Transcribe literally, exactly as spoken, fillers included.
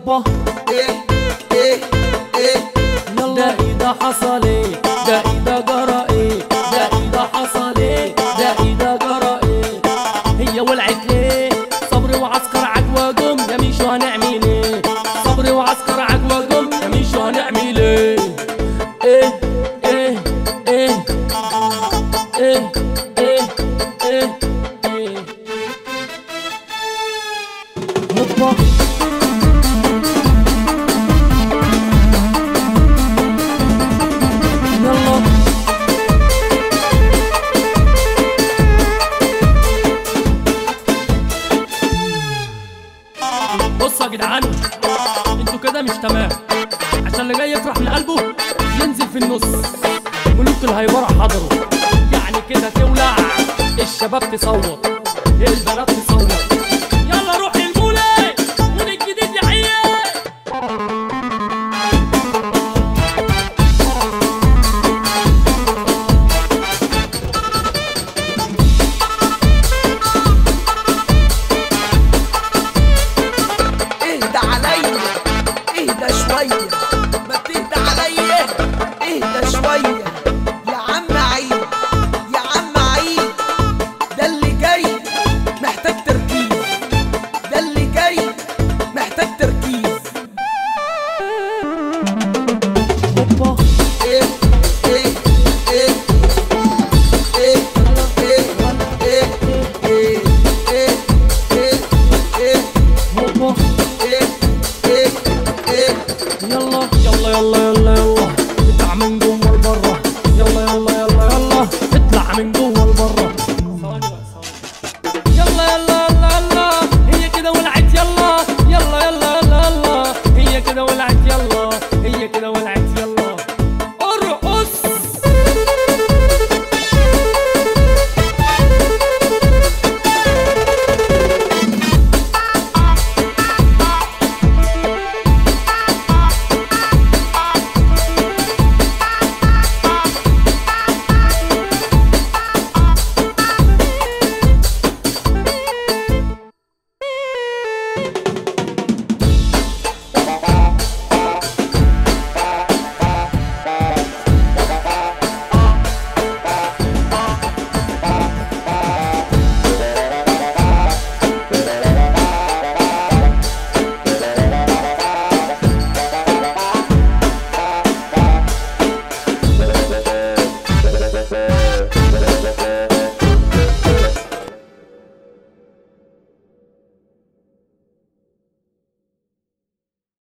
هوبا ايه ايه ايه يلا ده ايه ده حصل ايه، ده ايه ده جرى ايه، ده ايه ده حصل ايه، ده ايه ده جرى ايه. هي ولعت ليه؟ صبري وعسكر عجوة جم يا ميشو هنعمل ايه، صبري وعسكر عجوة جم يا ميشو هنعمل ايه. ايه ايه ايه ايه ايه ايه ايه هوبا بصوا يا جدعان، انتوا كده مش تمام، عشان اللي جاي يفرح من قلبه ينزل في النص. ملوك الهيبره حضروا، يعني كده تولع، الشباب تصوت، البنات تصوت،